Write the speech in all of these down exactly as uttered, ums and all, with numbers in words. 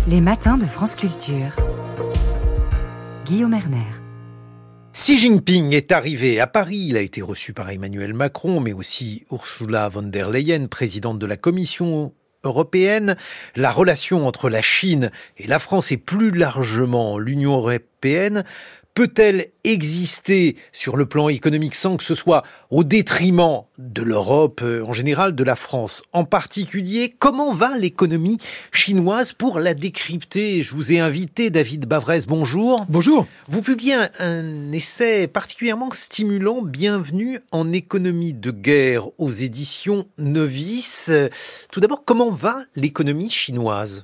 Les matins de France Culture. Guillaume Erner. Xi Jinping est arrivé à Paris. Il a été reçu par Emmanuel Macron, mais aussi Ursula von der Leyen, présidente de la Commission européenne. La relation entre la Chine et la France et plus largement l'Union européenne peut-elle exister sur le plan économique sans que ce soit au détriment de l'Europe en général, de la France en particulier? Comment va l'économie chinoise? Pour la décrypter, je vous ai invité, David Bavrez, bonjour. Bonjour. Vous publiez un, un essai particulièrement stimulant, Bienvenue en économie de guerre, aux éditions Novice. Tout d'abord, comment va l'économie chinoise?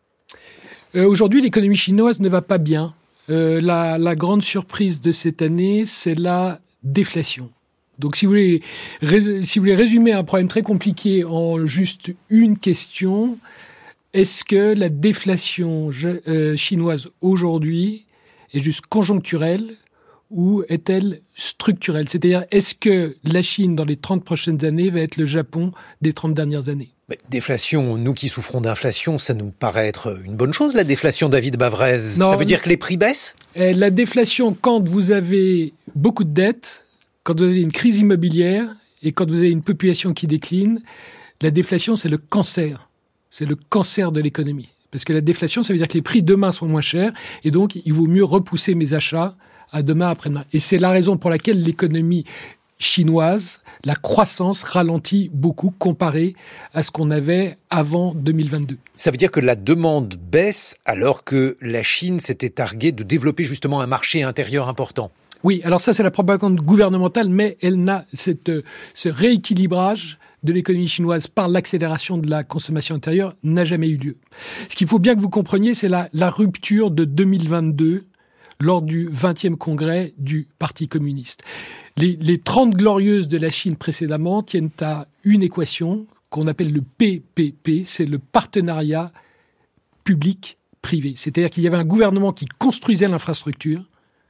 euh, Aujourd'hui, l'économie chinoise ne va pas bien. Euh, la, la grande surprise de cette année, c'est la déflation. Donc, si vous voulez, rés, si vous voulez résumer un problème très compliqué en juste une question, est-ce que la déflation euh, chinoise aujourd'hui est juste conjoncturelle ou est-elle structurelle? C'est-à-dire, est-ce que la Chine, dans les trente prochaines années, va être le Japon des trente dernières années? Mais déflation, nous qui souffrons d'inflation, ça nous paraît être une bonne chose, la déflation, David Bavrez. Non, ça veut dire que les prix baissent? La déflation, quand vous avez beaucoup de dettes, quand vous avez une crise immobilière et quand vous avez une population qui décline, la déflation, c'est le cancer. C'est le cancer de l'économie. Parce que la déflation, ça veut dire que les prix demain sont moins chers et donc il vaut mieux repousser mes achats à demain après-demain. Et c'est la raison pour laquelle l'économie chinoise, la croissance ralentit beaucoup comparé à ce qu'on avait avant deux mille vingt-deux. Ça veut dire que la demande baisse alors que la Chine s'était targuée de développer justement un marché intérieur important. Oui, alors ça c'est la propagande gouvernementale, mais elle n'a cette, ce rééquilibrage de l'économie chinoise par l'accélération de la consommation intérieure n'a jamais eu lieu. Ce qu'il faut bien que vous compreniez, c'est la, la rupture de deux mille vingt-deux lors du vingtième congrès du Parti communiste. Les, les trente glorieuses de la Chine précédemment tiennent à une équation qu'on appelle le P P P, c'est le partenariat public-privé. C'est-à-dire qu'il y avait un gouvernement qui construisait l'infrastructure,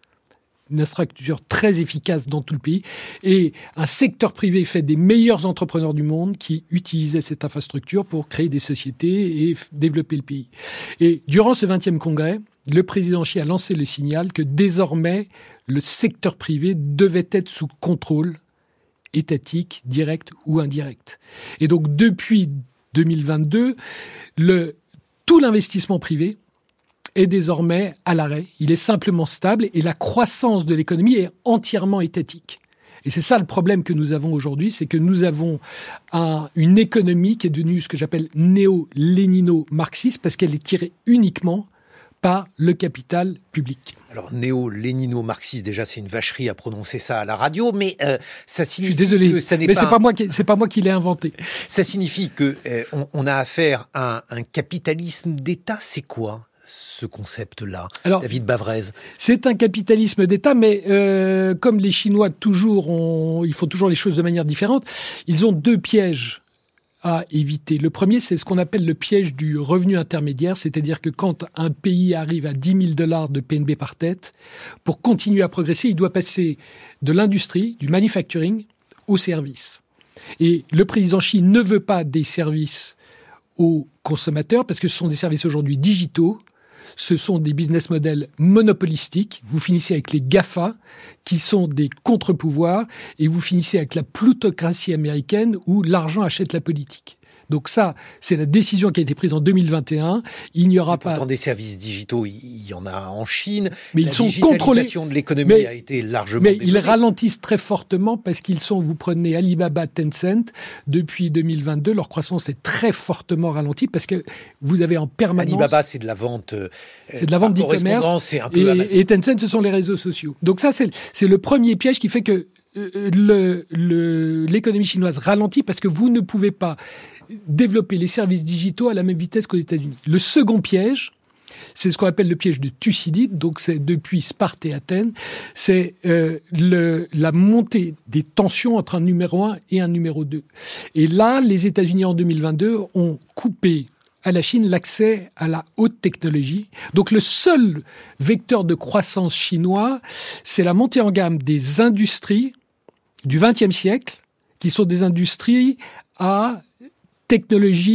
une infrastructure très efficace dans tout le pays, et un secteur privé fait des meilleurs entrepreneurs du monde qui utilisaient cette infrastructure pour créer des sociétés et f- développer le pays. Et durant ce vingtième congrès, le président Xi a lancé le signal que désormais, le secteur privé devait être sous contrôle étatique, direct ou indirect. Et donc, depuis deux mille vingt-deux, le, tout l'investissement privé est désormais à l'arrêt. Il est simplement stable et la croissance de l'économie est entièrement étatique. Et c'est ça le problème que nous avons aujourd'hui, c'est que nous avons un, une économie qui est devenue ce que j'appelle néo-lénino-marxiste parce qu'elle est tirée uniquement par le capital public. Alors, néo-lénino-marxiste, déjà, c'est une vacherie à prononcer ça à la radio, mais euh, ça signifie Je suis désolé, que ça n'est mais pas... c'est pas moi qui, c'est pas moi qui l'ai inventé. Ça signifie que euh, on, on a affaire à un, un capitalisme d'État. C'est quoi ce concept-là, alors, David Bavrez? C'est un capitalisme d'État, mais euh, comme les Chinois toujours ont, ils font toujours les choses de manière différente, ils ont deux pièges à éviter. Le premier, c'est ce qu'on appelle le piège du revenu intermédiaire, c'est-à-dire que quand un pays arrive à dix mille dollars de P N B par tête, pour continuer à progresser, il doit passer de l'industrie, du manufacturing, aux services. Et le président Xi ne veut pas des services aux consommateurs, parce que ce sont des services aujourd'hui digitaux, ce sont des business models monopolistiques. Vous finissez avec les GAFA, qui sont des contre-pouvoirs, et vous finissez avec la plutocratie américaine, où l'argent achète la politique. Donc ça, c'est la décision qui a été prise en deux mille vingt et un. Il n'y aura pas... Pourtant, des services digitaux, il y en a en Chine. Mais la ils sont contrôlés. La digitalisation de l'économie mais, a été largement Mais développée. Ils ralentissent très fortement parce qu'ils sont, vous prenez Alibaba, Tencent, depuis deux mille vingt-deux, leur croissance est très fortement ralentie parce que vous avez en permanence... Alibaba, c'est de la vente euh, C'est de la vente d'e-commerce. C'est un peu et, et Tencent, ce sont les réseaux sociaux. Donc ça, c'est, c'est le premier piège qui fait que euh, le, le, l'économie chinoise ralentit parce que vous ne pouvez pas développer les services digitaux à la même vitesse qu'aux États-Unis. Le second piège, c'est ce qu'on appelle le piège de Thucydide, donc c'est depuis Sparte et Athènes, c'est euh, le, la montée des tensions entre un numéro un et un numéro deux. Et là, les États-Unis en deux mille vingt-deux ont coupé à la Chine l'accès à la haute technologie. Donc le seul vecteur de croissance chinois, c'est la montée en gamme des industries du vingtième siècle, qui sont des industries à technologie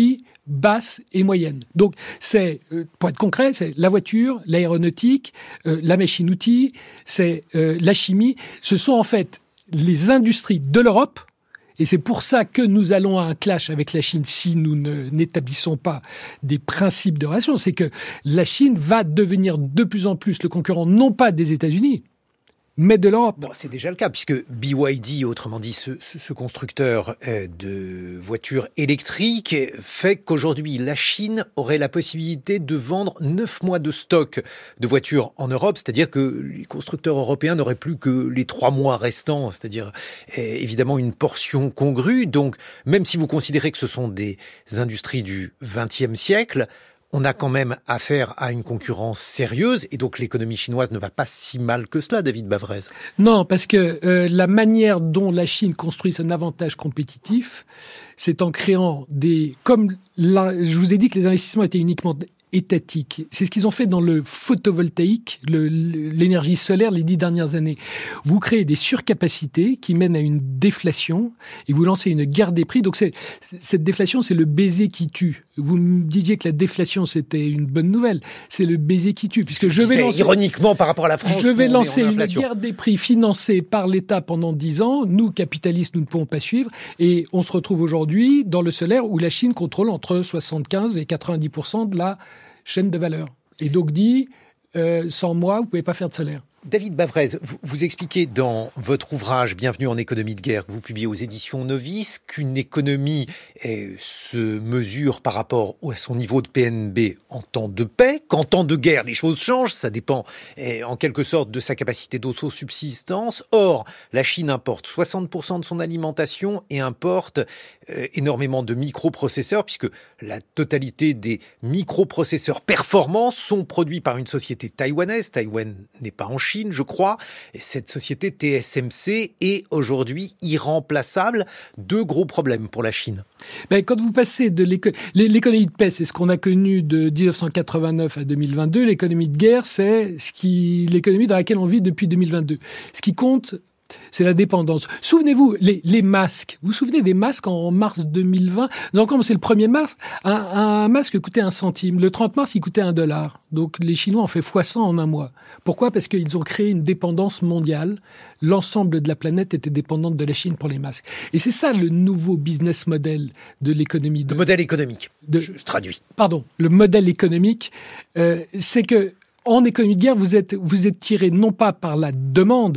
basse et moyenne. Donc, c'est, euh, pour être concret, c'est la voiture, l'aéronautique, euh, la machine-outil, c'est euh, la chimie. Ce sont en fait les industries de l'Europe. Et c'est pour ça que nous allons à un clash avec la Chine si nous ne, n'établissons pas des principes de relation. C'est que la Chine va devenir de plus en plus le concurrent, non pas des États-Unis, mais de l'Europe. Bon, c'est déjà le cas, puisque B Y D, autrement dit ce, ce, ce constructeur euh, de voitures électriques, fait qu'aujourd'hui, la Chine aurait la possibilité de vendre neuf mois de stock de voitures en Europe, c'est-à-dire que les constructeurs européens n'auraient plus que les trois mois restants, c'est-à-dire euh, évidemment une portion congrue. Donc, même si vous considérez que ce sont des industries du vingtième siècle, on a quand même affaire à une concurrence sérieuse et donc l'économie chinoise ne va pas si mal que cela, David Bavrez. Non, parce que euh, la manière dont la Chine construit son avantage compétitif, c'est en créant des... Comme la, je vous ai dit que les investissements étaient uniquement étatiques. C'est ce qu'ils ont fait dans le photovoltaïque, le, l'énergie solaire les dix dernières années. Vous créez des surcapacités qui mènent à une déflation et vous lancez une guerre des prix. Donc c'est, cette déflation, c'est le baiser qui tue. Vous me disiez que la déflation, c'était une bonne nouvelle. C'est le baiser qui tue. Puisque je vais lancer, ironiquement par rapport à la France, je vais lancer une guerre des prix financée par l'État pendant dix ans. Nous, capitalistes, nous ne pouvons pas suivre. Et on se retrouve aujourd'hui dans le solaire où la Chine contrôle entre soixante-quinze et quatre-vingt-dix pour cent de la chaîne de valeur. Et donc dit, euh, sans moi, vous ne pouvez pas faire de solaire. David Bavrez, vous, vous expliquez dans votre ouvrage « Bienvenue en économie de guerre » que vous publiez aux éditions Novice qu'une économie eh, se mesure par rapport à son niveau de P N B en temps de paix, qu'en temps de guerre, les choses changent, ça dépend eh, en quelque sorte de sa capacité d'autosubsistance. Or, la Chine importe soixante pour cent de son alimentation et importe eh, énormément de microprocesseurs, puisque la totalité des microprocesseurs performants sont produits par une société taïwanaise. Taïwan n'est pas en Chine, je crois, et cette société T S M C est aujourd'hui irremplaçable. Deux gros problèmes pour la Chine. Ben, quand vous passez de l'éco- l'économie de paix, c'est ce qu'on a connu de dix-neuf cent quatre-vingt-neuf à deux mille vingt-deux. L'économie de guerre, c'est ce qui, l'économie dans laquelle on vit depuis deux mille vingt-deux. Ce qui compte, c'est la dépendance. Souvenez-vous, les, les masques. Vous vous souvenez des masques en mars deux mille vingt? Donc, comme c'est le premier mars, un, un masque coûtait un centime. Le trente mars, il coûtait un dollar. Donc, les Chinois ont fait fois cent en un mois. Pourquoi? Parce qu'ils ont créé une dépendance mondiale. L'ensemble de la planète était dépendante de la Chine pour les masques. Et c'est ça le nouveau business model de l'économie. De, le modèle économique. De, je, je traduis. Pardon. Le modèle économique, euh, c'est que en économie de guerre, vous êtes, vous êtes tiré non pas par la demande,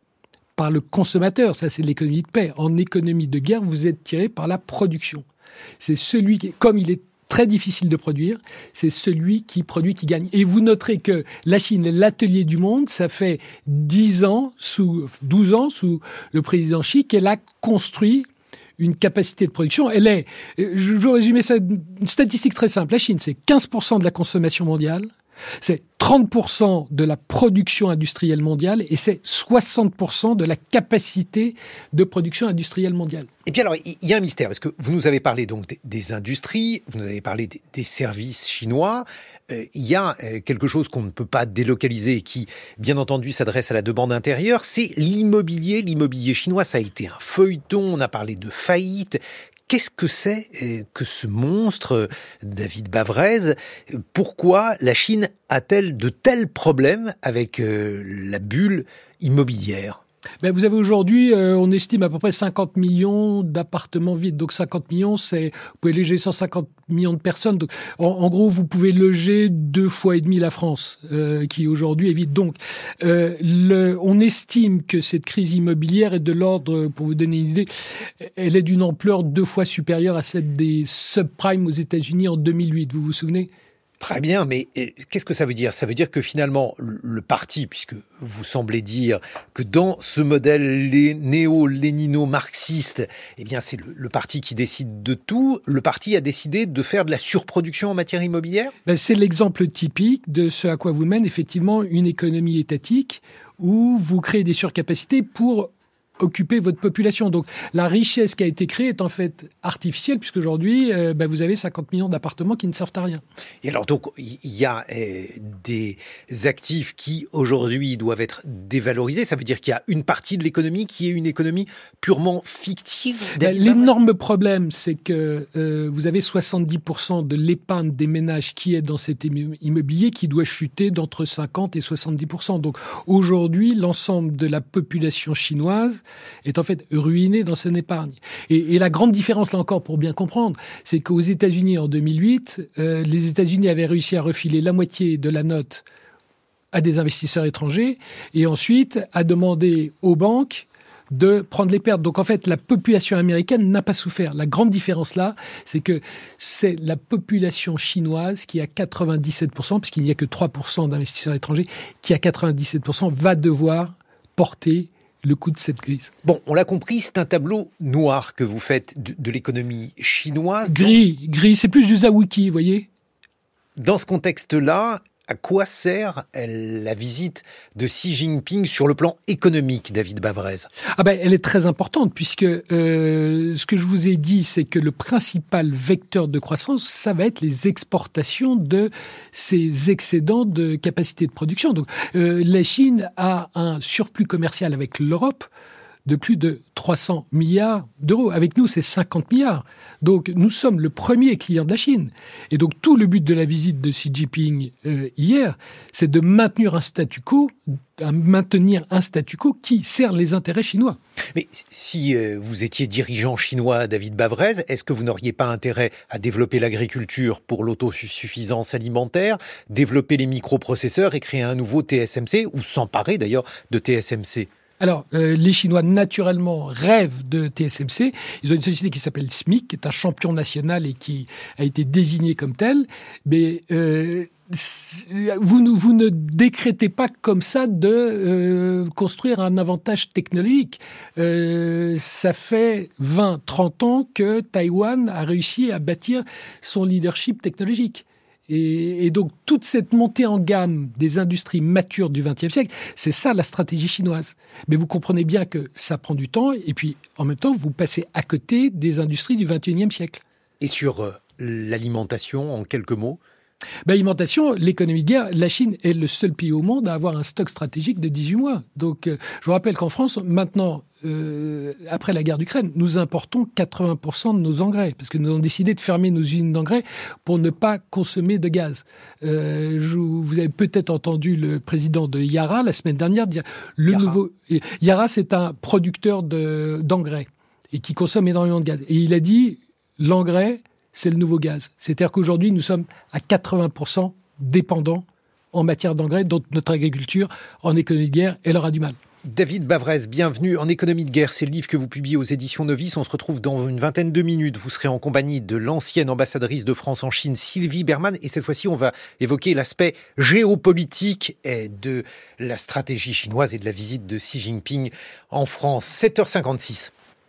par le consommateur, ça c'est l'économie de paix. En économie de guerre, vous êtes tiré par la production. C'est celui qui, comme il est très difficile de produire, c'est celui qui produit qui gagne. Et vous noterez que la Chine est l'atelier du monde, ça fait dix ans, sous, douze ans sous le président Xi qu'elle a construit une capacité de production. Elle est, je veux résumer ça, une statistique très simple. La Chine, c'est quinze pour cent de la consommation mondiale. C'est trente pour cent de la production industrielle mondiale et c'est soixante pour cent de la capacité de production industrielle mondiale. Et puis alors, il y a un mystère, parce que vous nous avez parlé donc des, des industries, vous nous avez parlé des, des services chinois. Euh, il y a euh, quelque chose qu'on ne peut pas délocaliser, qui, bien entendu, s'adresse à la demande intérieure, c'est l'immobilier. L'immobilier chinois, ça a été un feuilleton, on a parlé de faillite. Qu'est-ce que c'est que ce monstre, David Bavrez? Pourquoi la Chine a-t-elle de tels problèmes avec euh, la bulle immobilière? Ben vous avez aujourd'hui, euh, on estime à peu près cinquante millions d'appartements vides. Donc cinquante millions, c'est, vous pouvez loger cent cinquante millions de personnes. Donc, en, en gros, vous pouvez loger deux fois et demi la France, euh, qui aujourd'hui est vide. Donc, euh, le, on estime que cette crise immobilière est de l'ordre, pour vous donner une idée, elle est d'une ampleur deux fois supérieure à celle des subprimes aux États-Unis en deux mille huit. Vous vous souvenez? Très bien, mais qu'est-ce que ça veut dire? Ça veut dire que finalement, le parti, puisque vous semblez dire que dans ce modèle néo-lénino-marxiste, eh bien c'est le, le parti qui décide de tout, le parti a décidé de faire de la surproduction en matière immobilière? Ben, c'est l'exemple typique de ce à quoi vous mène effectivement une économie étatique où vous créez des surcapacités pour occuper votre population. Donc la richesse qui a été créée est en fait artificielle, puisqu'aujourd'hui, euh, bah, vous avez cinquante millions d'appartements qui ne servent à rien. Et alors donc, il y a euh, des actifs qui aujourd'hui doivent être dévalorisés. Ça veut dire qu'il y a une partie de l'économie qui est une économie purement fictive. Bah, l'énorme problème, c'est que euh, vous avez soixante-dix pour cent de l'épargne des ménages qui est dans cet immobilier qui doit chuter d'entre cinquante et soixante-dix pour cent. Donc aujourd'hui, l'ensemble de la population chinoise est en fait ruiné dans son épargne. Et, et la grande différence, là encore, pour bien comprendre, c'est qu'aux États-Unis, en deux mille huit, euh, les États-Unis avaient réussi à refiler la moitié de la note à des investisseurs étrangers et ensuite à demander aux banques de prendre les pertes. Donc en fait, la population américaine n'a pas souffert. La grande différence là, c'est que c'est la population chinoise qui a quatre-vingt-dix-sept pour cent, puisqu'il n'y a que trois pour cent d'investisseurs étrangers, qui à quatre-vingt-dix-sept pour cent va devoir porter le coup de cette crise. Bon, on l'a compris, c'est un tableau noir que vous faites de, de l'économie chinoise. Gris, donc, gris, c'est plus du Zawiki, vous voyez. Dans ce contexte-là, à quoi sert la visite de Xi Jinping sur le plan économique, David Bavrez ? Ah ben, elle est très importante, puisque euh, ce que je vous ai dit, c'est que le principal vecteur de croissance, ça va être les exportations de ces excédents de capacité de production. Donc, euh, la Chine a un surplus commercial avec l'Europe de plus de trois cents milliards d'euros. Avec nous, c'est cinquante milliards. Donc, nous sommes le premier client de la Chine. Et donc, tout le but de la visite de Xi Jinping euh, hier, c'est de maintenir un statu quo, à maintenir un statu quo qui sert les intérêts chinois. Mais si euh, vous étiez dirigeant chinois, David Bavrez, est-ce que vous n'auriez pas intérêt à développer l'agriculture pour l'autosuffisance alimentaire, développer les microprocesseurs et créer un nouveau T S M C, ou s'emparer d'ailleurs de T S M C ? Alors, euh, les Chinois, naturellement, rêvent de T S M C. Ils ont une société qui s'appelle S M I C, qui est un champion national et qui a été désigné comme tel. Mais euh, vous, vous ne décrétez pas comme ça de euh, construire un avantage technologique. Euh, ça fait vingt, trente ans que Taïwan a réussi à bâtir son leadership technologique. Et, et donc, toute cette montée en gamme des industries matures du vingtième siècle, c'est ça la stratégie chinoise. Mais vous comprenez bien que ça prend du temps, et puis, en même temps, vous passez à côté des industries du vingt et unième siècle. Et sur euh, l'alimentation, en quelques mots ? Ben, l'alimentation, l'économie de guerre, la Chine est le seul pays au monde à avoir un stock stratégique de dix-huit mois. Donc, euh, je vous rappelle qu'en France, maintenant, euh, après la guerre d'Ukraine, nous importons quatre-vingts pour cent de nos engrais, parce que nous avons décidé de fermer nos usines d'engrais pour ne pas consommer de gaz. Euh, je, vous avez peut-être entendu le président de Yara, la semaine dernière, dire le Yara. nouveau... Yara, c'est un producteur de, d'engrais et qui consomme énormément de gaz. Et il a dit, l'engrais... c'est le nouveau gaz. C'est-à-dire qu'aujourd'hui, nous sommes à quatre-vingts pour cent dépendants en matière d'engrais, dont notre agriculture, en économie de guerre, elle aura du mal. David Bavrez, bienvenue en Économie de guerre. C'est le livre que vous publiez aux éditions Novice. On se retrouve dans une vingtaine de minutes. Vous serez en compagnie de l'ancienne ambassadrice de France en Chine, Sylvie Bermann. Et cette fois-ci, on va évoquer l'aspect géopolitique de la stratégie chinoise et de la visite de Xi Jinping en France. sept heures cinquante-six.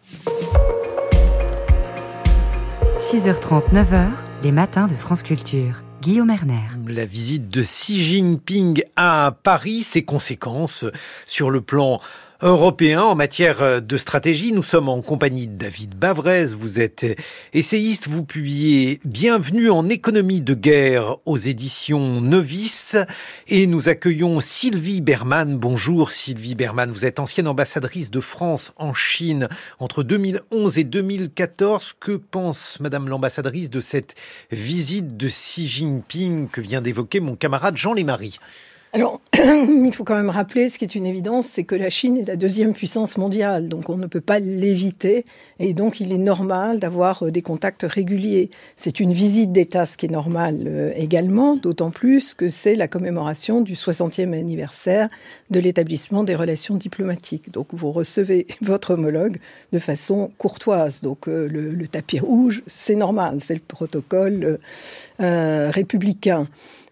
six heures trente, neuf heures, les matins de France Culture. Guillaume Erner. La visite de Xi Jinping à Paris, ses conséquences sur le plan européen en matière de stratégie. Nous sommes en compagnie de David Bavrez. Vous êtes essayiste, vous publiez Bienvenue en économie de guerre aux éditions Novice. Et nous accueillons Sylvie Bermann. Bonjour Sylvie Bermann. Vous êtes ancienne ambassadrice de France en Chine entre deux mille onze et deux mille quatorze. Que pense Madame l'ambassadrice de cette visite de Xi Jinping que vient d'évoquer mon camarade Jean Lémarie ? Alors, il faut quand même rappeler, ce qui est une évidence, c'est que la Chine est la deuxième puissance mondiale, donc on ne peut pas l'éviter, et donc il est normal d'avoir des contacts réguliers. C'est une visite d'État, ce qui est normal euh, également, d'autant plus que c'est la commémoration du soixantième anniversaire de l'établissement des relations diplomatiques. Donc vous recevez votre homologue de façon courtoise, donc euh, le, le tapis rouge, c'est normal, c'est le protocole euh, euh, républicain.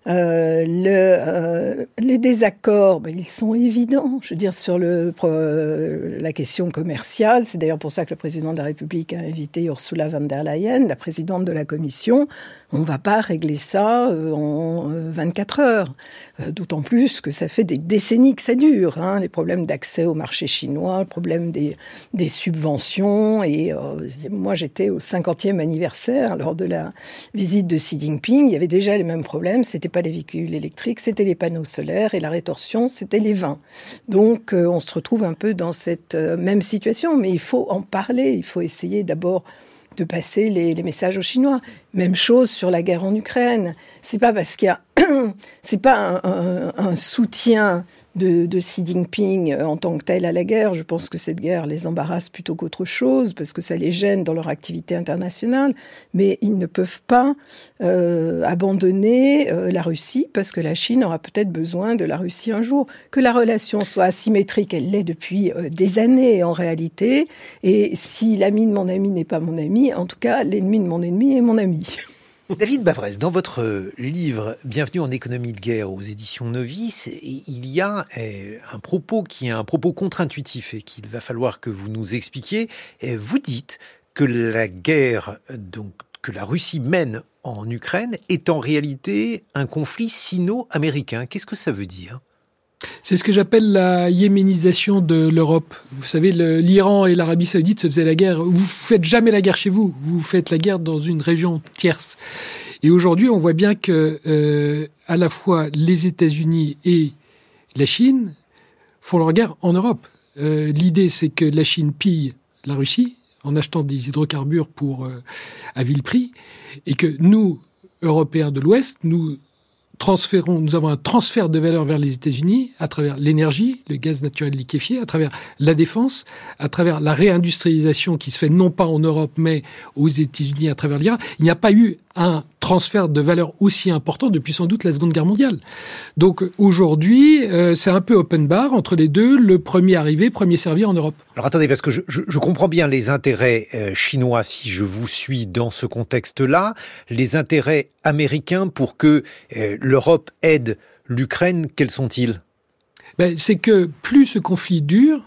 Euh, le, euh, les désaccords, ben, ils sont évidents. Je veux dire, sur le, euh, la question commerciale, c'est d'ailleurs pour ça que le président de la République a invité Ursula von der Leyen, la présidente de la Commission. On ne va pas régler ça euh, en euh, vingt-quatre heures. Euh, d'autant plus que ça fait des décennies que ça dure. Hein, les problèmes d'accès au marché chinois, le problème des, des subventions. Et euh, moi, j'étais au cinquantième anniversaire lors de la visite de Xi Jinping. Il y avait déjà les mêmes problèmes. C'était pas les véhicules électriques, c'était les panneaux solaires, et la rétorsion, c'était les vins. Donc, euh, on se retrouve un peu dans cette euh, même situation, mais il faut en parler, il faut essayer d'abord de passer les, les messages aux Chinois. Même chose sur la guerre en Ukraine. C'est pas parce qu'il y a, c'est pas un, un, un soutien de, de Xi Jinping en tant que tel à la guerre. Je pense que cette guerre les embarrasse plutôt qu'autre chose, parce que ça les gêne dans leur activité internationale. Mais ils ne peuvent pas euh, abandonner euh, la Russie, parce que la Chine aura peut-être besoin de la Russie un jour. Que la relation soit asymétrique, elle l'est depuis euh, des années en réalité. Et si l'ami de mon ami n'est pas mon ami, en tout cas, l'ennemi de mon ennemi est mon ami. David Bavrez, dans votre livre « Bienvenue en économie de guerre » aux éditions Novice, il y a un propos qui est un propos contre-intuitif et qu'il va falloir que vous nous expliquiez. Vous dites que la guerre donc, que la Russie mène en Ukraine est en réalité un conflit sino-américain. Qu'est-ce que ça veut dire ? C'est ce que j'appelle la yéménisation de l'Europe. Vous savez, le, l'Iran et l'Arabie Saoudite se faisaient la guerre. Vous ne faites jamais la guerre chez vous. Vous faites la guerre dans une région tierce. Et aujourd'hui, on voit bien que euh, à la fois les États-Unis et la Chine font leur guerre en Europe. Euh, l'idée, c'est que la Chine pille la Russie en achetant des hydrocarbures pour euh, à vil prix, et que nous, Européens de l'Ouest, nous transférons, nous avons un transfert de valeur vers les États-Unis à travers l'énergie, le gaz naturel liquéfié, à travers la défense, à travers la réindustrialisation qui se fait non pas en Europe mais aux États-Unis à travers l'Iran. Il n'y a pas eu un transfert de valeur aussi important depuis sans doute la Seconde Guerre mondiale. Donc aujourd'hui, euh, c'est un peu open bar entre les deux, le premier arrivé, premier servi en Europe. Alors attendez, parce que je, je, je comprends bien les intérêts euh, chinois si je vous suis dans ce contexte-là, les intérêts américains pour que euh, l'Europe aide l'Ukraine, quels sont-ils ? Ben, c'est que plus ce conflit dure,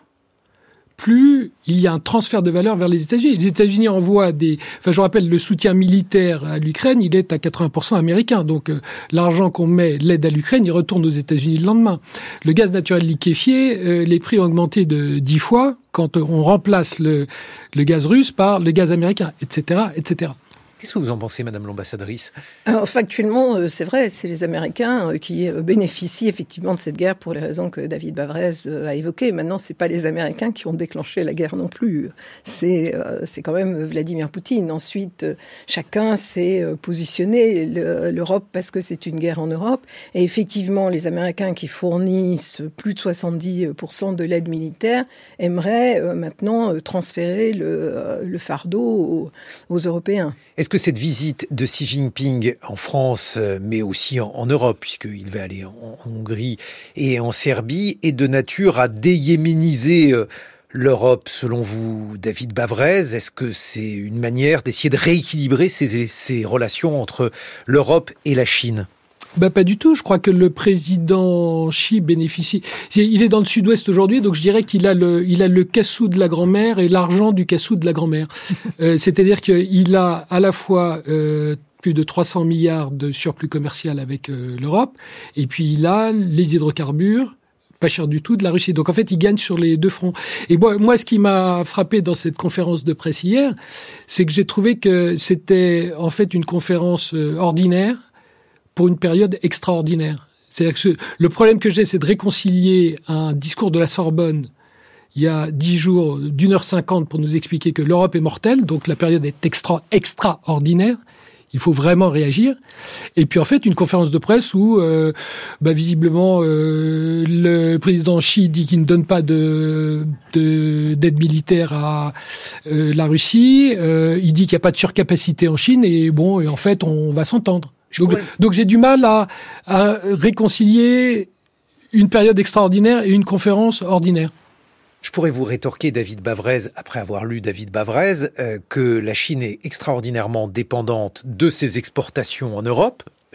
plus il y a un transfert de valeur vers les États-Unis. Les États-Unis envoient des... Enfin, je rappelle, le soutien militaire à l'Ukraine, il est à quatre-vingts pour cent américain. Donc, euh, l'argent qu'on met, l'aide à l'Ukraine, il retourne aux États-Unis le lendemain. Le gaz naturel liquéfié, euh, les prix ont augmenté de dix fois quand on remplace le, le gaz russe par le gaz américain, et cetera, et cetera. Qu'est-ce que vous en pensez, Madame l'ambassadrice ? Alors, factuellement, c'est vrai, c'est les Américains qui bénéficient effectivement de cette guerre pour les raisons que David Bavrez a évoquées. Maintenant, c'est pas les Américains qui ont déclenché la guerre non plus. C'est, c'est quand même Vladimir Poutine. Ensuite, chacun s'est positionné. L'Europe, parce que c'est une guerre en Europe. Et effectivement, les Américains qui fournissent plus de soixante-dix pour cent de l'aide militaire aimeraient maintenant transférer le, le fardeau aux, aux Européens. Est-ce que cette visite de Xi Jinping en France, mais aussi en, en Europe, puisqu'il va aller en, en Hongrie et en Serbie, est de nature à déyéméniser l'Europe, selon vous, David Bavrez ? Est-ce que c'est une manière d'essayer de rééquilibrer ces, ces relations entre l'Europe et la Chine ? Ben, pas du tout. Je crois que le président Xi bénéficie. Il est dans le sud-ouest aujourd'hui, donc je dirais qu'il a le, il a le cassou de la grand-mère et l'argent du cassou de la grand-mère. euh, c'est-à-dire qu'il a à la fois euh, plus de trois cents milliards de surplus commercial avec euh, l'Europe, et puis il a les hydrocarbures, pas cher du tout, de la Russie. Donc en fait, il gagne sur les deux fronts. Et moi, moi, ce qui m'a frappé dans cette conférence de presse hier, c'est que j'ai trouvé que c'était en fait une conférence euh, ordinaire pour une période extraordinaire. C'est-à-dire que ce, le problème que j'ai, c'est de réconcilier un discours de la Sorbonne il y a dix jours, d'une heure cinquante, pour nous expliquer que l'Europe est mortelle, donc la période est extra, extraordinaire. Il faut vraiment réagir. Et puis en fait, une conférence de presse où, euh, bah, visiblement, euh, le président Xi dit qu'il ne donne pas de, de d'aide militaire à euh, la Russie. Euh, il dit qu'il n'y a pas de surcapacité en Chine. Et bon, et en fait, on va s'entendre. Donc, pourrais... donc j'ai du mal à, à réconcilier une période extraordinaire et une conférence ordinaire. Je pourrais vous rétorquer, David Bavrez, après avoir lu David Bavrez, euh, que la Chine est extraordinairement dépendante de ses exportations en Europe,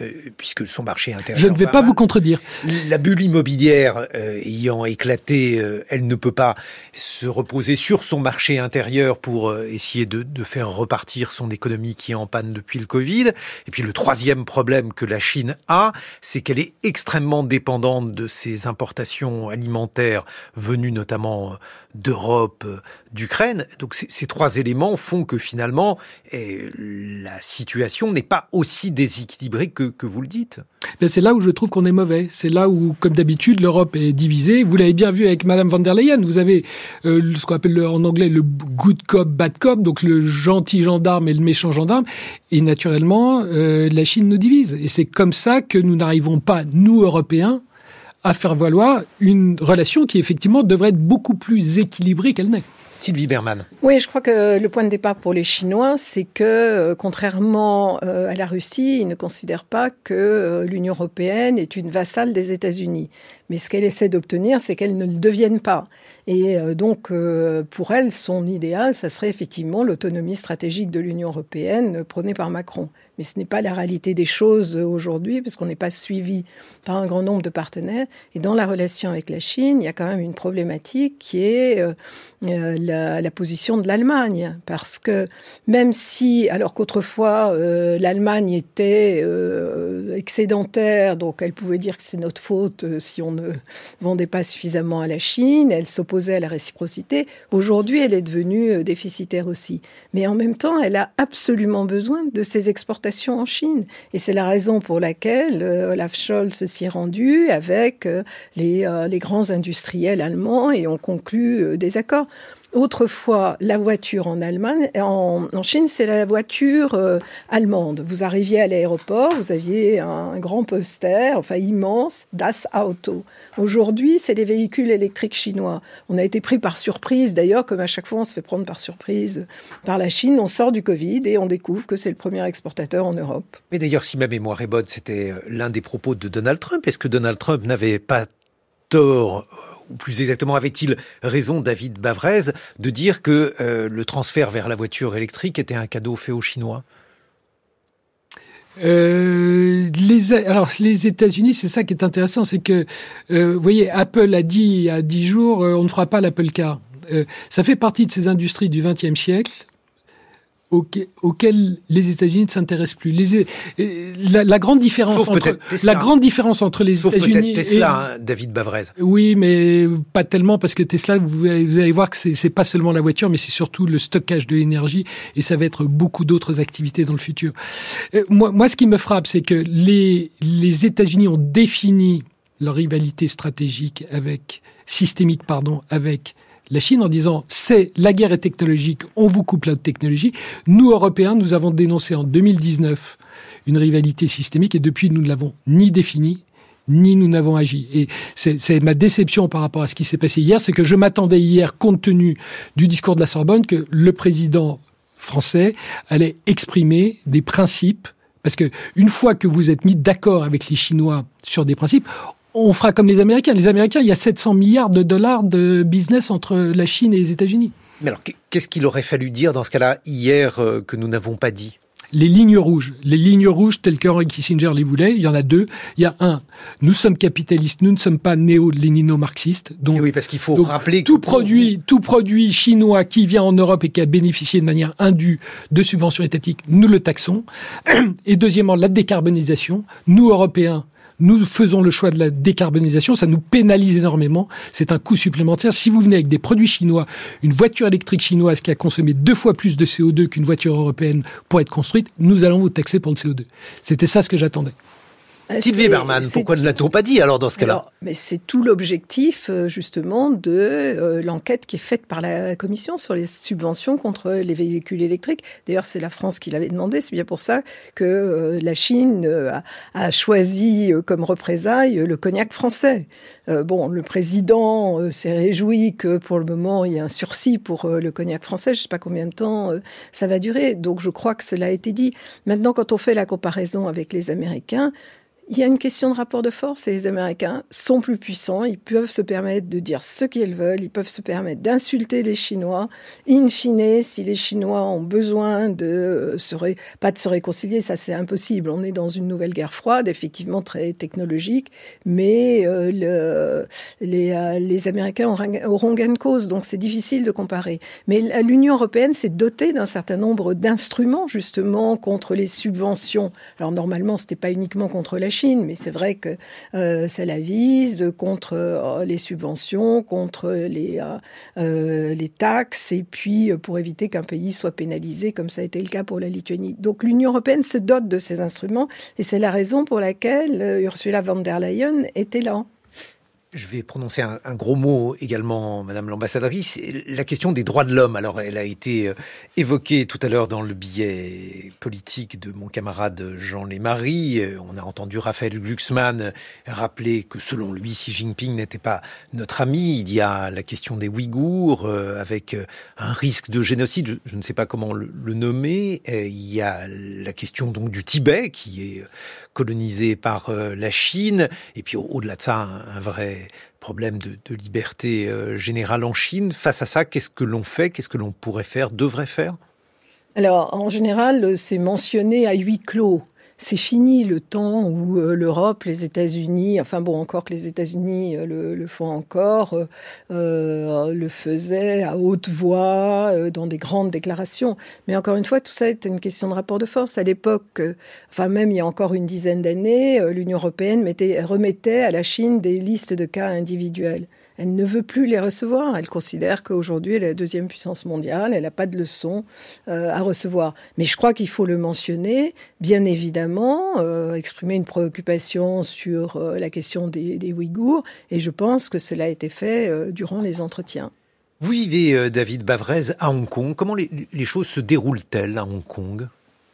euh, puisque son marché intérieur... Je ne vais pas mal. vous contredire. La bulle immobilière euh, ayant éclaté, euh, elle ne peut pas se reposer sur son marché intérieur pour euh, essayer de, de faire repartir son économie qui est en panne depuis le Covid. Et puis le troisième problème que la Chine a, c'est qu'elle est extrêmement dépendante de ses importations alimentaires venues notamment d'Europe, d'Ukraine. Donc ces trois éléments font que finalement, eh, la situation n'est pas aussi déséquilibrée que, que vous le dites. Ben c'est là où je trouve qu'on est mauvais. C'est là où, comme d'habitude, l'Europe est divisée. Vous l'avez bien vu avec Madame von der Leyen. Vous avez euh, ce qu'on appelle le, en anglais le good cop, bad cop, donc le gentil gendarme et le méchant gendarme. Et naturellement, euh, la Chine nous divise. Et c'est comme ça que nous n'arrivons pas, nous, Européens, à faire valoir une relation qui, effectivement, devrait être beaucoup plus équilibrée qu'elle n'est. Sylvie Bermann. Oui, je crois que le point de départ pour les Chinois, c'est que, euh, contrairement euh, à la Russie, ils ne considèrent pas que euh, l'Union européenne est une vassale des États-Unis. Mais ce qu'elle essaie d'obtenir, c'est qu'elle ne le devienne pas. Et euh, donc, euh, pour elle, son idéal, ça serait effectivement l'autonomie stratégique de l'Union européenne prônée par Macron. Mais ce n'est pas la réalité des choses aujourd'hui, parce qu'on n'est pas suivi par un grand nombre de partenaires. Et dans la relation avec la Chine, il y a quand même une problématique qui est euh, euh, la, la position de l'Allemagne. Parce que même si, alors qu'autrefois, euh, l'Allemagne était euh, excédentaire, donc elle pouvait dire que c'est notre faute euh, si on ne vendait pas suffisamment à la Chine, elle s'opposait à la réciprocité. Aujourd'hui, elle est devenue déficitaire aussi. Mais en même temps, elle a absolument besoin de ses exportations en Chine. Et c'est la raison pour laquelle euh, Olaf Scholz s'y est rendu avec euh, les, euh, les grands industriels allemands et ont conclu euh, des accords. Autrefois, la voiture en Allemagne, en, en Chine, c'est la voiture euh, allemande. Vous arriviez à l'aéroport, vous aviez un, un grand poster, enfin immense, Das Auto. Aujourd'hui, c'est les véhicules électriques chinois. On a été pris par surprise, d'ailleurs, comme à chaque fois on se fait prendre par surprise par la Chine. On sort du Covid et on découvre que c'est le premier exportateur en Europe. Mais d'ailleurs, si ma mémoire est bonne, c'était l'un des propos de Donald Trump. Est-ce que Donald Trump n'avait pas tort, ou plus exactement, avait-il raison, David Bavrez, de dire que euh, le transfert vers la voiture électrique était un cadeau fait aux Chinois ? Euh, les, alors, les États-Unis, c'est ça qui est intéressant, c'est que, euh, vous voyez, Apple a dit il y a dix jours, euh, on ne fera pas l'Apple Car. Euh, ça fait partie de ces industries du vingtième siècle auxquelles les États-Unis ne s'intéressent plus. Les, la, la grande différence Sauf entre Tesla. la grande différence entre les Sauf États-Unis peut-être Tesla, et hein, David Bavrez. Oui, mais pas tellement, parce que Tesla, vous allez, vous allez voir que c'est, c'est pas seulement la voiture, mais c'est surtout le stockage de l'énergie, et ça va être beaucoup d'autres activités dans le futur. Euh, moi, moi, ce qui me frappe, c'est que les les États-Unis ont défini leur rivalité stratégique avec systémique, pardon, avec la Chine en disant c'est la guerre est technologique, on vous coupe la technologie. Nous, Européens, nous avons dénoncé en deux mille dix-neuf une rivalité systémique et depuis, nous ne l'avons ni définie, ni nous n'avons agi. Et c'est, c'est ma déception par rapport à ce qui s'est passé hier, c'est que je m'attendais hier, compte tenu du discours de la Sorbonne, que le président français allait exprimer des principes, parce que une fois que vous êtes mis d'accord avec les Chinois sur des principes, on fera comme les Américains. Les Américains, il y a sept cents milliards de dollars de business entre la Chine et les États-Unis. Mais alors, qu'est-ce qu'il aurait fallu dire dans ce cas-là hier euh, que nous n'avons pas dit ? Les lignes rouges. Les lignes rouges telles que Henry Kissinger les voulait, il y en a deux. Il y a un, nous sommes capitalistes, nous ne sommes pas néo-lénino-marxistes. Donc, oui, parce qu'il faut donc, rappeler tout que... produit, tout produit chinois qui vient en Europe et qui a bénéficié de manière indue de subventions étatiques, nous le taxons. Et deuxièmement, la décarbonisation. Nous, Européens, nous faisons le choix de la décarbonisation, ça nous pénalise énormément, c'est un coût supplémentaire. Si vous venez avec des produits chinois, une voiture électrique chinoise qui a consommé deux fois plus de C O deux qu'une voiture européenne pour être construite, nous allons vous taxer pour le C O deux. C'était ça ce que j'attendais. Sylvie Bermann, pourquoi ne l'a-t-on pas dit alors dans ce cas-là ? Alors, mais c'est tout l'objectif justement de euh, l'enquête qui est faite par la Commission sur les subventions contre les véhicules électriques. D'ailleurs, c'est la France qui l'avait demandé. C'est bien pour ça que euh, la Chine euh, a, a choisi euh, comme représailles le cognac français. Euh, bon, le président euh, s'est réjoui que pour le moment il y a un sursis pour euh, le cognac français. Je ne sais pas combien de temps euh, ça va durer. Donc, je crois que cela a été dit. Maintenant, quand on fait la comparaison avec les Américains, Il y a une question de rapport de force et les Américains sont plus puissants. Ils peuvent se permettre de dire ce qu'ils veulent. Ils peuvent se permettre d'insulter les Chinois. In fine, si les Chinois ont besoin de se ré... pas de se réconcilier, ça c'est impossible. On est dans une nouvelle guerre froide, effectivement très technologique, mais euh, le... les, euh, les Américains auront gain de cause, donc c'est difficile de comparer. Mais l'Union européenne s'est dotée d'un certain nombre d'instruments justement contre les subventions. Alors normalement, c'était pas uniquement contre la Chine, mais c'est vrai que euh, ça la vise contre euh, les subventions, contre les, euh, euh, les taxes, et puis euh, pour éviter qu'un pays soit pénalisé, comme ça a été le cas pour la Lituanie. Donc l'Union européenne se dote de ces instruments, et c'est la raison pour laquelle euh, Ursula von der Leyen était là. Je vais prononcer un, un gros mot également, Madame l'ambassadrice. La question des droits de l'homme. Alors, elle a été euh, évoquée tout à l'heure dans le billet politique de mon camarade Jean Lémarie. Euh, on a entendu Raphaël Glucksmann rappeler que selon lui, Xi Jinping n'était pas notre ami. Il y a la question des Ouïghours, euh, avec euh, un risque de génocide. Je, je ne sais pas comment le, le nommer. Euh, il y a la question donc du Tibet, qui est colonisé par euh, la Chine. Et puis, au, au-delà de ça, un, un vrai problème de, de liberté euh, générale en Chine. Face à ça, qu'est-ce que l'on fait ? Qu'est-ce que l'on pourrait faire, devrait faire ? Alors, en général, c'est mentionné à huis clos. C'est fini le temps où euh, l'Europe, les États-Unis, enfin bon, encore que les États-Unis euh, le, le font encore, euh, euh, le faisaient à haute voix, euh, dans des grandes déclarations. Mais encore une fois, tout ça est une question de rapport de force. À l'époque, euh, enfin même il y a encore une dizaine d'années, euh, l'Union européenne mettait, remettait à la Chine des listes de cas individuels. Elle ne veut plus les recevoir. Elle considère qu'aujourd'hui, elle est la deuxième puissance mondiale. Elle n'a pas de leçons euh, à recevoir. Mais je crois qu'il faut le mentionner, bien évidemment, euh, exprimer une préoccupation sur euh, la question des, des Ouïghours. Et je pense que cela a été fait euh, durant les entretiens. Vous vivez, euh, David Bavrez, à Hong Kong. Comment les, les choses se déroulent-elles à Hong Kong ?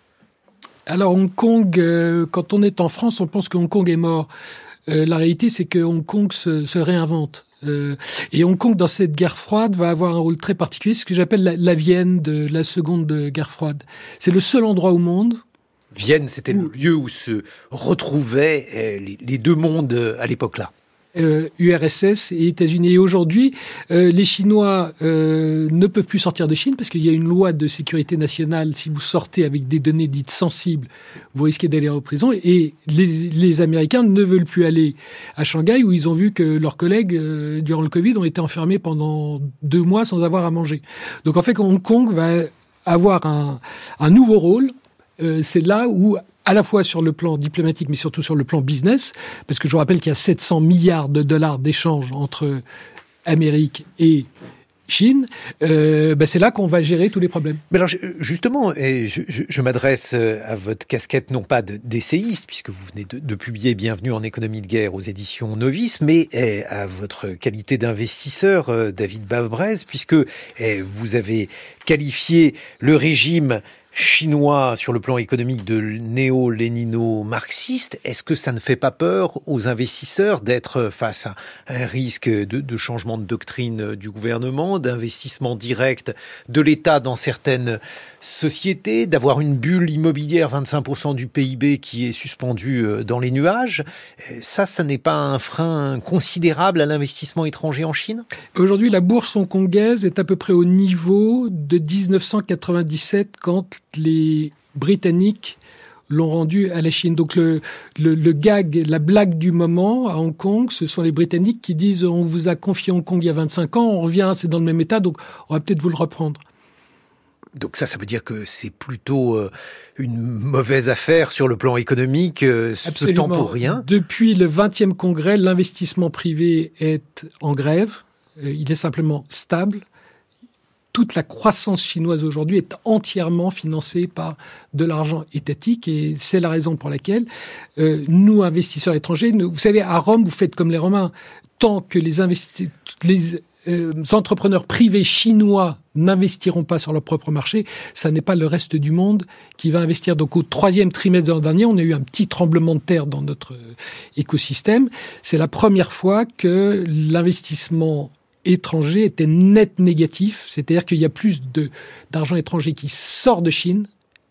Alors, Hong Kong, euh, quand on est en France, on pense que Hong Kong est mort. Euh, la réalité, c'est que Hong Kong se, se réinvente. Euh, et Hong Kong, dans cette guerre froide, va avoir un rôle très particulier, ce que j'appelle la, la Vienne de la seconde guerre froide. C'est le seul endroit au monde. Vienne, c'était où, le lieu où se retrouvaient euh, les, les deux mondes à l'époque-là. Euh, U R S S et États-Unis. Et aujourd'hui, euh, les Chinois euh, ne peuvent plus sortir de Chine parce qu'il y a une loi de sécurité nationale. Si vous sortez avec des données dites sensibles, vous risquez d'aller en prison. Et les, les Américains ne veulent plus aller à Shanghai où ils ont vu que leurs collègues, euh, durant le Covid, ont été enfermés pendant deux mois sans avoir à manger. Donc en fait, Hong Kong va avoir un, un nouveau rôle. Euh, c'est là où, à la fois sur le plan diplomatique, mais surtout sur le plan business, parce que je vous rappelle qu'il y a sept cents milliards de dollars d'échanges entre Amérique et Chine, euh, ben c'est là qu'on va gérer tous les problèmes. Mais alors justement, je, je, je m'adresse à votre casquette non pas d'essayiste, puisque vous venez de, de publier Bienvenue en économie de guerre aux éditions Novice, mais à votre qualité d'investisseur, David Bavrez, puisque vous avez qualifié le régime chinois sur le plan économique de néo-lénino-marxiste. Est-ce que ça ne fait pas peur aux investisseurs d'être face à un risque de, de changement de doctrine du gouvernement, d'investissement direct de l'État dans certaines sociétés, d'avoir une bulle immobilière, vingt-cinq pour cent du P I B qui est suspendue dans les nuages? Ça, ça n'est pas un frein considérable à l'investissement étranger en Chine? Aujourd'hui, la bourse hongkongaise est à peu près au niveau de dix-neuf cent quatre-vingt-dix-sept quand les Britanniques l'ont rendu à la Chine. Donc le, le, le gag, la blague du moment à Hong Kong, ce sont les Britanniques qui disent « on vous a confié Hong Kong il y a vingt-cinq ans, on revient, c'est dans le même état, donc on va peut-être vous le reprendre ». Donc ça, ça veut dire que c'est plutôt euh, une mauvaise affaire sur le plan économique, euh, ce temps pour rien. Depuis le vingtième congrès, l'investissement privé est en grève, euh, il est simplement stable. Toute la croissance chinoise aujourd'hui est entièrement financée par de l'argent étatique et c'est la raison pour laquelle euh, nous, investisseurs étrangers, nous, vous savez, à Rome, vous faites comme les Romains. Tant que les, investi- les euh, entrepreneurs privés chinois n'investiront pas sur leur propre marché, ça n'est pas le reste du monde qui va investir. Donc au troisième trimestre de l'an dernier, on a eu un petit tremblement de terre dans notre écosystème. C'est la première fois que l'investissement étranger était net négatif, c'est-à-dire qu'il y a plus de, d'argent étranger qui sort de Chine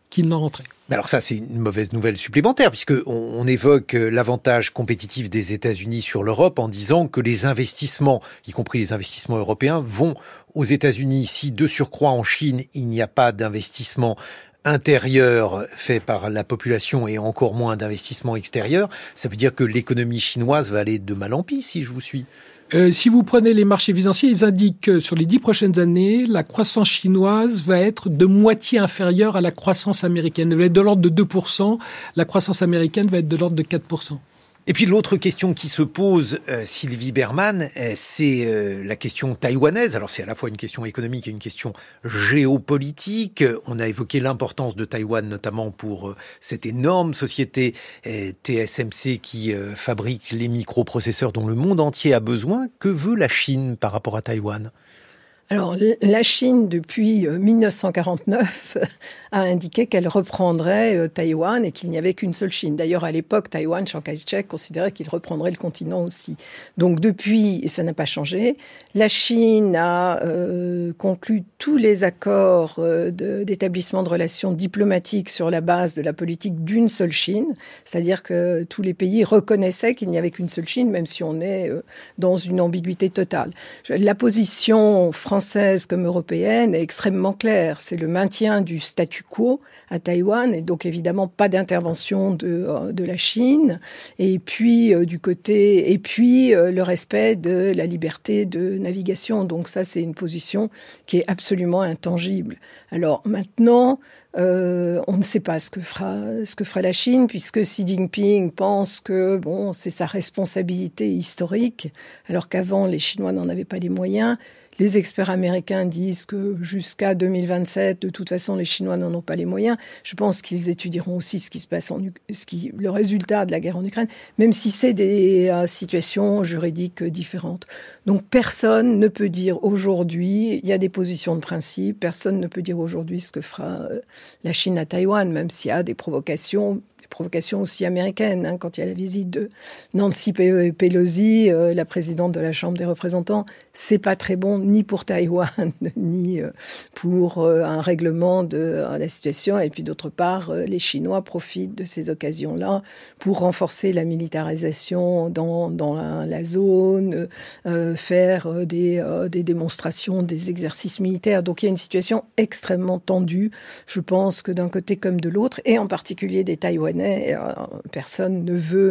qu'il n'en rentrait. Mais alors ça, c'est une mauvaise nouvelle supplémentaire, puisque on, on évoque l'avantage compétitif des États-Unis sur l'Europe en disant que les investissements, y compris les investissements européens, vont aux États-Unis. Si de surcroît en Chine, il n'y a pas d'investissement intérieur fait par la population et encore moins d'investissement extérieur, ça veut dire que l'économie chinoise va aller de mal en pis, si je vous suis. Euh, si vous prenez les marchés financiers, ils indiquent que sur les dix prochaines années, la croissance chinoise va être de moitié inférieure à la croissance américaine. Elle va être de l'ordre de deux pour cent. La croissance américaine va être de l'ordre de quatre pour cent. Et puis l'autre question qui se pose, euh, Sylvie Bermann, euh, c'est euh, la question taïwanaise. Alors c'est à la fois une question économique et une question géopolitique. On a évoqué l'importance de Taïwan, notamment pour euh, cette énorme société euh, T S M C qui euh, fabrique les microprocesseurs dont le monde entier a besoin. Que veut la Chine par rapport à Taïwan ? Alors, la Chine, depuis mille neuf cent quarante-neuf, a indiqué qu'elle reprendrait Taïwan et qu'il n'y avait qu'une seule Chine. D'ailleurs, à l'époque, Taïwan, Chiang Kai-shek considérait qu'il reprendrait le continent aussi. Donc, depuis, ça n'a pas changé. La Chine a euh, conclu tous les accords euh, de, d'établissement de relations diplomatiques sur la base de la politique d'une seule Chine. C'est-à-dire que tous les pays reconnaissaient qu'il n'y avait qu'une seule Chine, même si on est euh, dans une ambiguïté totale. La position française française comme européenne est extrêmement claire. C'est le maintien du statu quo à Taïwan et donc évidemment pas d'intervention de, de la Chine. Et puis euh, du côté et puis euh, le respect de la liberté de navigation. Donc ça, c'est une position qui est absolument intangible. Alors maintenant, Euh, on ne sait pas ce que fera, ce que fera la Chine, puisque Xi Jinping pense que bon, c'est sa responsabilité historique, alors qu'avant, les Chinois n'en avaient pas les moyens. Les experts américains disent que jusqu'à deux mille vingt-sept, de toute façon, les Chinois n'en ont pas les moyens. Je pense qu'ils étudieront aussi ce qui se passe en ce qui, le résultat de la guerre en Ukraine, même si c'est des euh, situations juridiques différentes. Donc personne ne peut dire aujourd'hui, il y a des positions de principe, personne ne peut dire aujourd'hui ce que fera euh, la Chine à Taïwan, même s'il y a des provocations. Provocation aussi américaine, hein, quand il y a la visite de Nancy Pelosi, euh, la présidente de la Chambre des représentants, c'est pas très bon ni pour Taïwan, ni euh, pour euh, un règlement de euh, la situation. Et puis d'autre part, euh, les Chinois profitent de ces occasions-là pour renforcer la militarisation dans, dans la, la zone, euh, faire euh, des, euh, des démonstrations, des exercices militaires. Donc il y a une situation extrêmement tendue, je pense que d'un côté comme de l'autre, et en particulier des Taïwanais. Personne ne veut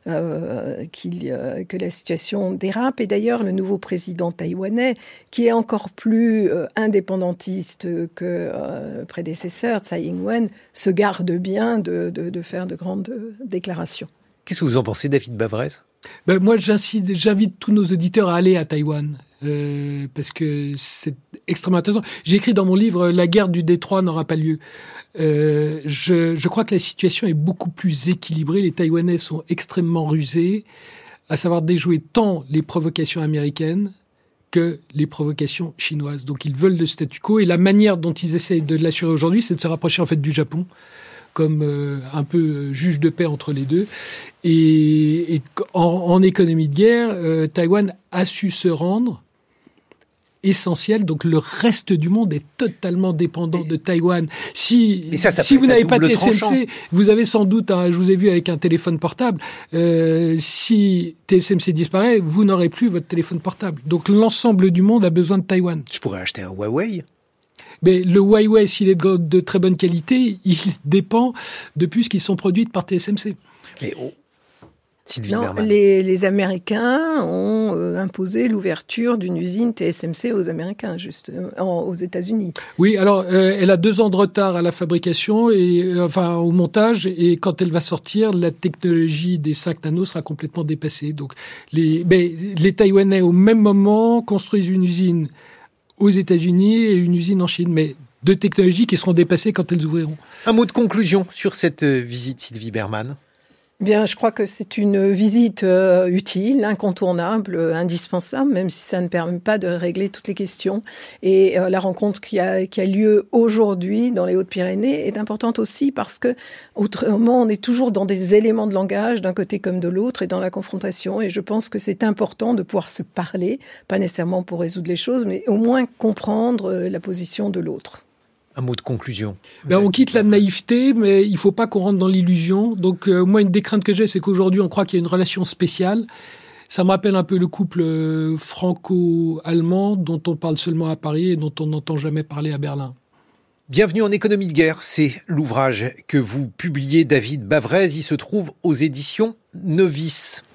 euh, qu'il, euh, que la situation dérape. Et d'ailleurs, le nouveau président taïwanais, qui est encore plus euh, indépendantiste que euh, le prédécesseur, Tsai Ing-wen, se garde bien de, de, de faire de grandes euh, déclarations. Qu'est-ce que vous en pensez, David Bavrez ? Ben, moi, j'incite, j'invite tous nos auditeurs à aller à Taïwan. Euh, parce que c'est extrêmement intéressant. J'ai écrit dans mon livre « La guerre du détroit n'aura pas lieu ». Euh, je, je crois que la situation est beaucoup plus équilibrée. Les Taïwanais sont extrêmement rusés, à savoir déjouer tant les provocations américaines que les provocations chinoises. Donc ils veulent le statu quo et la manière dont ils essayent de l'assurer aujourd'hui, c'est de se rapprocher en fait du Japon comme euh, un peu euh, juge de paix entre les deux. Et, et en, en économie de guerre, euh, Taïwan a su se rendre essentiel. Donc le reste du monde est totalement dépendant mais, de Taïwan. Si, ça, ça si vous n'avez pas de T S M C, tranchant. Vous avez sans doute, hein, je vous ai vu avec un téléphone portable, euh, si T S M C disparaît, vous n'aurez plus votre téléphone portable. Donc l'ensemble du monde a besoin de Taïwan. Je pourrais acheter un Huawei. Mais le Huawei, s'il est de, de très bonne qualité, il dépend de puces qui sont produites par T S M C. Mais oh. Non, les, les Américains ont euh, imposé l'ouverture d'une usine T S M C aux Américains, juste en, aux États-Unis. Oui, alors euh, elle a deux ans de retard à la fabrication et euh, enfin au montage, et quand elle va sortir, la technologie des cinq nanos sera complètement dépassée. Donc les, mais, les Taïwanais au même moment construisent une usine aux États-Unis et une usine en Chine, mais deux technologies qui seront dépassées quand elles ouvriront. Un mot de conclusion sur cette visite, Sylvie Bermann. Bien, je crois que c'est une visite euh, utile, incontournable, euh, indispensable, même si ça ne permet pas de régler toutes les questions. Et euh, la rencontre qui a, qui a lieu aujourd'hui dans les Hautes-Pyrénées est importante aussi parce que, autrement, on est toujours dans des éléments de langage d'un côté comme de l'autre et dans la confrontation. Et je pense que c'est important de pouvoir se parler, pas nécessairement pour résoudre les choses, mais au moins comprendre euh, la position de l'autre. Un mot de conclusion. Ben, on quitte la naïveté, mais il ne faut pas qu'on rentre dans l'illusion. Donc, euh, moi, une des craintes que j'ai, c'est qu'aujourd'hui, on croit qu'il y a une relation spéciale. Ça me rappelle un peu le couple euh, franco-allemand dont on parle seulement à Paris et dont on n'entend jamais parler à Berlin. Bienvenue en économie de guerre, c'est l'ouvrage que vous publiez, David Bavrez. Il se trouve aux éditions Novice.